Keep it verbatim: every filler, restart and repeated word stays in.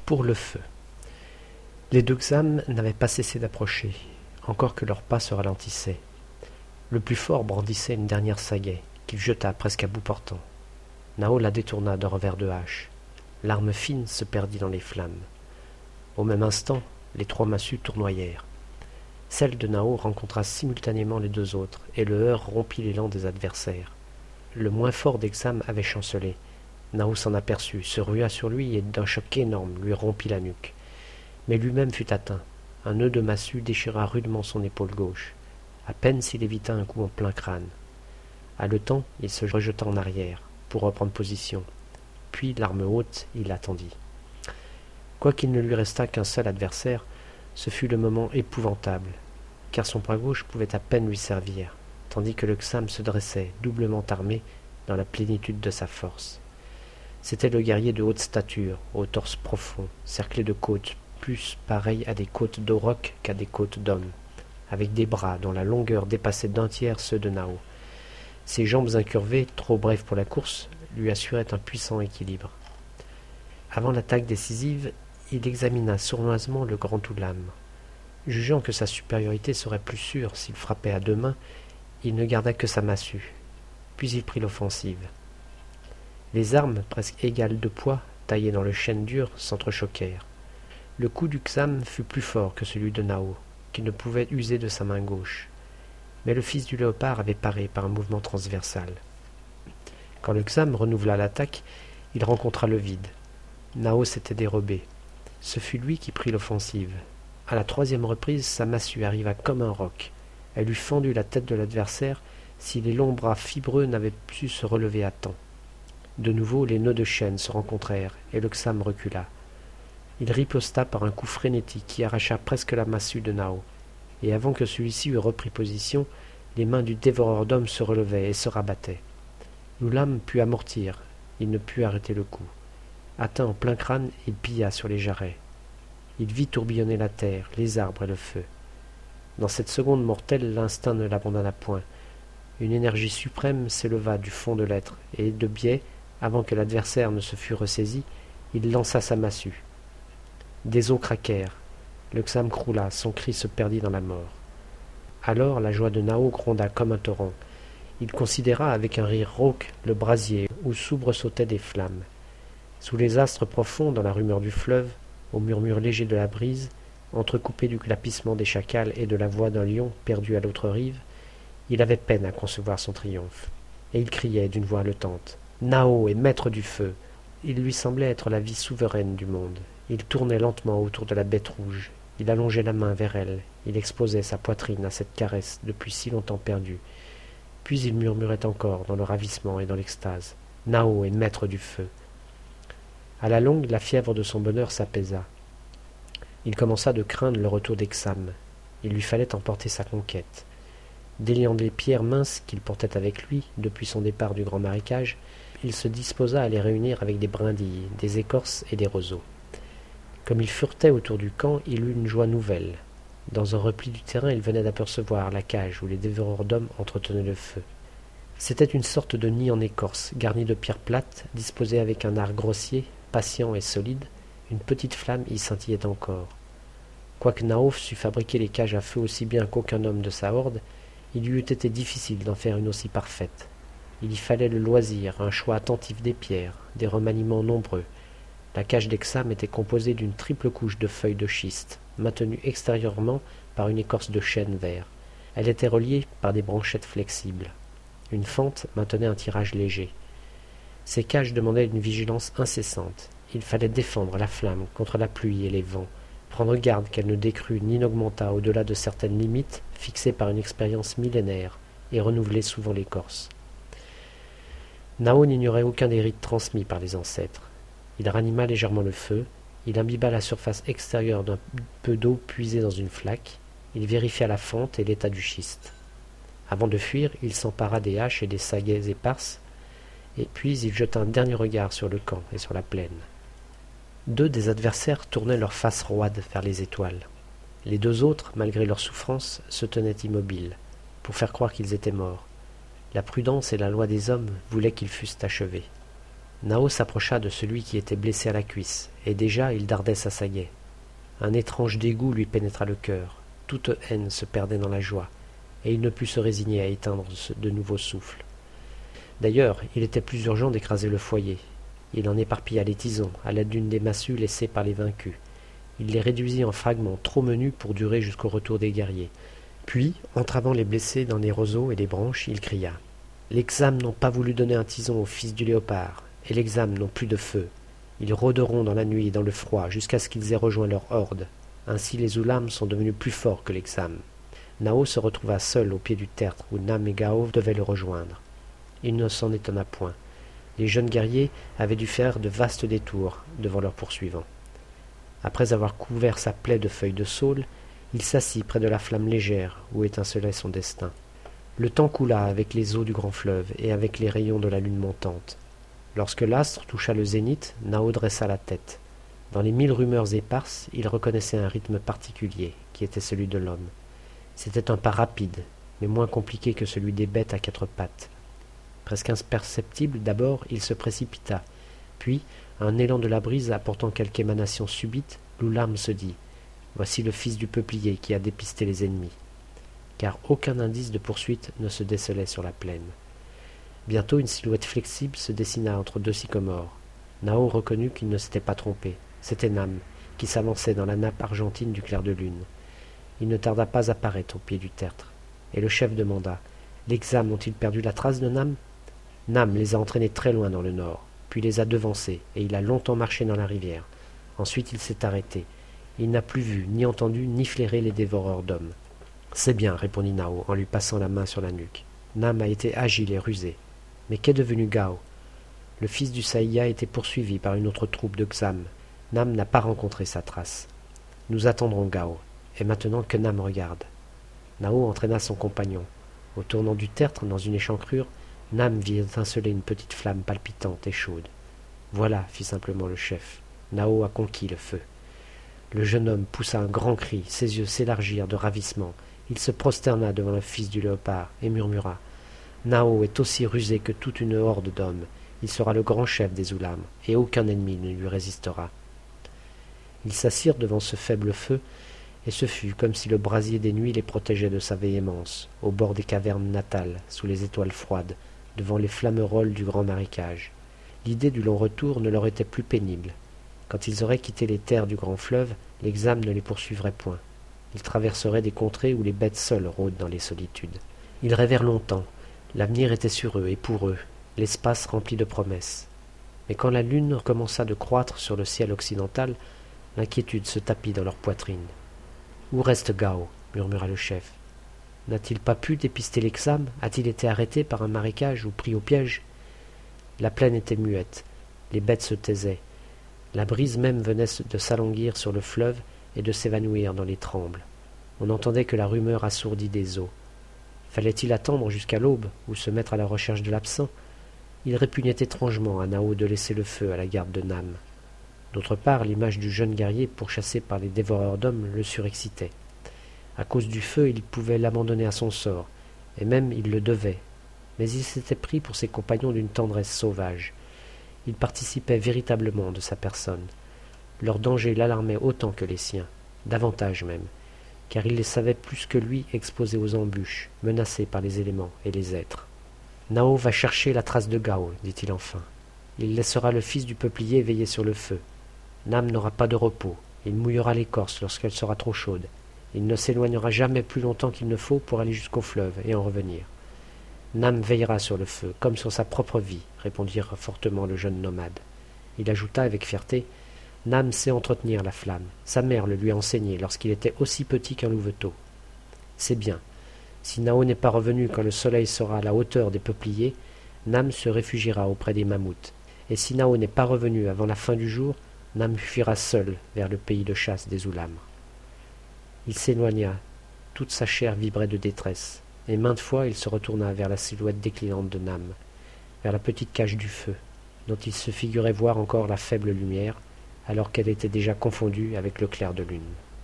pour le feu. Les deux Xams n'avaient pas cessé d'approcher, encore que leurs pas se ralentissaient. Le plus fort brandissait une dernière sagaie, qu'il jeta presque à bout portant. Nao la détourna d'un revers de hache. L'arme fine se perdit dans les flammes. Au même instant, les trois massues tournoyèrent. Celle de Nao rencontra simultanément les deux autres, et le heurt rompit l'élan des adversaires. Le moins fort des Xams avait chancelé. Nao s'en aperçut, se rua sur lui et d'un choc énorme lui rompit la nuque. Mais lui-même fut atteint. Un nœud de massue déchira rudement son épaule gauche. À peine s'il évita un coup en plein crâne. Haletant, il se rejeta en arrière, pour reprendre position. Puis, l'arme haute, il attendit. Quoiqu'il ne lui restât qu'un seul adversaire, ce fut le moment épouvantable, car son bras gauche pouvait à peine lui servir, tandis que le Xam se dressait, doublement armé, dans la plénitude de sa force. C'était le guerrier de haute stature, au torse profond, cerclé de côtes, plus pareilles à des côtes d'auroch qu'à des côtes d'homme, avec des bras dont la longueur dépassait d'un tiers ceux de Nao. Ses jambes incurvées, trop brèves pour la course, lui assuraient un puissant équilibre. Avant l'attaque décisive, il examina sournoisement le grand Oulam. Jugeant que sa supériorité serait plus sûre s'il frappait à deux mains, il ne garda que sa massue. Puis il prit l'offensive. Les armes, presque égales de poids, taillées dans le chêne dur, s'entrechoquèrent. Le coup du Xam fut plus fort que celui de Nao, qui ne pouvait user de sa main gauche. Mais le fils du léopard avait paré par un mouvement transversal. Quand le Xam renouvela l'attaque, il rencontra le vide. Nao s'était dérobé. Ce fut lui qui prit l'offensive. À la troisième reprise, sa massue arriva comme un roc. Elle eût fendu la tête de l'adversaire si les longs bras fibreux n'avaient pu se relever à temps. De nouveau, les nœuds de chêne se rencontrèrent, et le Xam recula. Il riposta par un coup frénétique qui arracha presque la massue de Nao, et avant que celui-ci eût repris position, les mains du dévoreur d'hommes se relevaient et se rabattaient. L'Oulam put amortir, il ne put arrêter le coup. Atteint en plein crâne, il pilla sur les jarrets. Il vit tourbillonner la terre, les arbres et le feu. Dans cette seconde mortelle, l'instinct ne l'abandonna point. Une énergie suprême s'éleva du fond de l'être, et de biais, avant que l'adversaire ne se fût ressaisi, il lança sa massue. Des os craquèrent. Le Xam croula, son cri se perdit dans la mort. Alors la joie de Nao gronda comme un torrent. Il considéra avec un rire rauque le brasier où soubresautaient des flammes. Sous les astres profonds, dans la rumeur du fleuve, au murmure léger de la brise, entrecoupé du glapissement des chacals et de la voix d'un lion perdu à l'autre rive, il avait peine à concevoir son triomphe. Et il criait d'une voix haletante. Nao est maître du feu. Il lui semblait être la vie souveraine du monde. Il tournait lentement autour de la bête rouge. Il allongeait la main vers elle. Il exposait sa poitrine à cette caresse depuis si longtemps perdue. Puis il murmurait encore dans le ravissement et dans l'extase. Nao est maître du feu. À la longue, la fièvre de son bonheur s'apaisa. Il commença de craindre le retour des Xam. Il lui fallait emporter sa conquête. Déliant les pierres minces qu'il portait avec lui depuis son départ du grand marécage, il se disposa à les réunir avec des brindilles, des écorces et des roseaux. Comme il furetait autour du camp, il eut une joie nouvelle. Dans un repli du terrain, il venait d'apercevoir la cage où les dévoreurs d'hommes entretenaient le feu. C'était une sorte de nid en écorce, garni de pierres plates, disposées avec un art grossier, patient et solide. Une petite flamme y scintillait encore. Quoique Nao sût fabriquer les cages à feu aussi bien qu'aucun homme de sa horde, il lui eût été difficile d'en faire une aussi parfaite. Il y fallait le loisir, un choix attentif des pierres, des remaniements nombreux. La cage des Xam était composée d'une triple couche de feuilles de schiste, maintenue extérieurement par une écorce de chêne vert. Elle était reliée par des branchettes flexibles. Une fente maintenait un tirage léger. Ces cages demandaient une vigilance incessante. Il fallait défendre la flamme contre la pluie et les vents, prendre garde qu'elle ne décrût ni n'augmentât au-delà de certaines limites fixées par une expérience millénaire et renouvelée souvent l'écorce. Nao n'ignorait aucun des rites transmis par les ancêtres. Il ranima légèrement le feu, il imbiba la surface extérieure d'un peu d'eau puisée dans une flaque, il vérifia la fente et l'état du schiste. Avant de fuir, il s'empara des haches et des sagaies éparses, et puis il jeta un dernier regard sur le camp et sur la plaine. Deux des adversaires tournaient leur face roide vers les étoiles. Les deux autres, malgré leur souffrance, se tenaient immobiles, pour faire croire qu'ils étaient morts. La prudence et la loi des hommes voulaient qu'ils fussent achevés. Nao s'approcha de celui qui était blessé à la cuisse, et déjà il dardait sa sagaie. Un étrange dégoût lui pénétra le cœur, toute haine se perdait dans la joie, et il ne put se résigner à éteindre de nouveaux souffles. D'ailleurs, il était plus urgent d'écraser le foyer. Il en éparpilla les tisons, à l'aide d'une des massues laissées par les vaincus. Il les réduisit en fragments trop menus pour durer jusqu'au retour des guerriers. Puis, entravant les blessés dans les roseaux et les branches, il cria « Les Xams n'ont pas voulu donner un tison au fils du léopard, et les Xams n'ont plus de feu. Ils rôderont dans la nuit et dans le froid jusqu'à ce qu'ils aient rejoint leur horde. Ainsi les Ulams sont devenus plus forts que les Xams. » Nao se retrouva seul au pied du tertre où Nam et Gao devaient le rejoindre. Il ne s'en étonna point. Les jeunes guerriers avaient dû faire de vastes détours devant leurs poursuivants. Après avoir couvert sa plaie de feuilles de saule, il s'assit près de la flamme légère où étincelait son destin. Le temps coula avec les eaux du grand fleuve et avec les rayons de la lune montante. Lorsque l'astre toucha le zénith, Nao dressa la tête. Dans les mille rumeurs éparses, il reconnaissait un rythme particulier, qui était celui de l'homme. C'était un pas rapide, mais moins compliqué que celui des bêtes à quatre pattes. Presque imperceptible d'abord, il se précipita. Puis, un élan de la brise apportant quelque émanation subite, l'Ulam se dit « Voici le fils du peuplier qui a dépisté les ennemis. » Car aucun indice de poursuite ne se décelait sur la plaine. Bientôt une silhouette flexible se dessina entre deux sycomores. Nao reconnut qu'il ne s'était pas trompé. C'était Nam, qui s'avançait dans la nappe argentine du clair de lune. Il ne tarda pas à paraître au pied du tertre. Et le chef demanda « Les Xams ont-ils perdu la trace de Nam ?» Nam les a entraînés très loin dans le nord, puis les a devancés, et il a longtemps marché dans la rivière. Ensuite il s'est arrêté. Il n'a plus vu, ni entendu, ni flairé les dévoreurs d'hommes. « C'est bien, répondit Nao en lui passant la main sur la nuque. Nam a été agile et rusé. Mais qu'est devenu Gao? Le fils du Saïa était poursuivi par une autre troupe de Xams. Nam n'a pas rencontré sa trace. Nous attendrons Gao, et maintenant que Nam regarde. » Nao entraîna son compagnon. Au tournant du tertre, dans une échancrure, Nam vit étinceler une petite flamme palpitante et chaude. « Voilà, fit simplement le chef. Nao a conquis le feu. » Le jeune homme poussa un grand cri, ses yeux s'élargirent de ravissement. Il se prosterna devant le fils du léopard et murmura « Nao est aussi rusé que toute une horde d'hommes. Il sera le grand chef des Ulams, et aucun ennemi ne lui résistera. » Ils s'assirent devant ce faible feu, et ce fut comme si le brasier des nuits les protégeait de sa véhémence, au bord des cavernes natales, sous les étoiles froides, devant les flammerolles du grand marécage. L'idée du long retour ne leur était plus pénible. Quand ils auraient quitté les terres du grand fleuve, les Xams ne les poursuivraient point. Ils traverseraient des contrées où les bêtes seules rôdent dans les solitudes. Ils rêvèrent longtemps. L'avenir était sur eux et pour eux, l'espace rempli de promesses. Mais quand la lune commença de croître sur le ciel occidental, l'inquiétude se tapit dans leur poitrine. « Où reste Gao ?» murmura le chef. « N'a-t-il pas pu dépister les Xams? A-t-il été arrêté par un marécage ou pris au piège ?» La plaine était muette, les bêtes se taisaient. La brise même venait de s'alanguir sur le fleuve et de s'évanouir dans les trembles. On n'entendait que la rumeur assourdie des eaux. Fallait-il attendre jusqu'à l'aube ou se mettre à la recherche de l'absent? Il répugnait étrangement à Nao de laisser le feu à la garde de Nam. D'autre part, l'image du jeune guerrier pourchassé par les dévoreurs d'hommes le surexcitait. À cause du feu, il pouvait l'abandonner à son sort, et même il le devait. Mais il s'était pris pour ses compagnons d'une tendresse sauvage. Il participait véritablement de sa personne. Leur danger l'alarmait autant que les siens, davantage même, car il les savait plus que lui exposés aux embûches, menacés par les éléments et les êtres. « Nao va chercher la trace de Gao, dit-il enfin. Il laissera le fils du peuplier veiller sur le feu. Nam n'aura pas de repos, il mouillera l'écorce lorsqu'elle sera trop chaude. Il ne s'éloignera jamais plus longtemps qu'il ne faut pour aller jusqu'au fleuve et en revenir. Nam veillera sur le feu, comme sur sa propre vie, répondit fortement le jeune nomade. Il ajouta avec fierté, Nam sait entretenir la flamme. Sa mère le lui a enseigné lorsqu'il était aussi petit qu'un louveteau. C'est bien. Si Nao n'est pas revenu quand le soleil sera à la hauteur des peupliers, Nam se réfugiera auprès des mammouths. Et si Nao n'est pas revenu avant la fin du jour, Nam fuira seul vers le pays de chasse des Ulams. Il s'éloigna. Toute sa chair vibrait de détresse. Et maintes fois il se retourna vers la silhouette déclinante de Nam, vers la petite cage du feu, dont il se figurait voir encore la faible lumière, alors qu'elle était déjà confondue avec le clair de lune.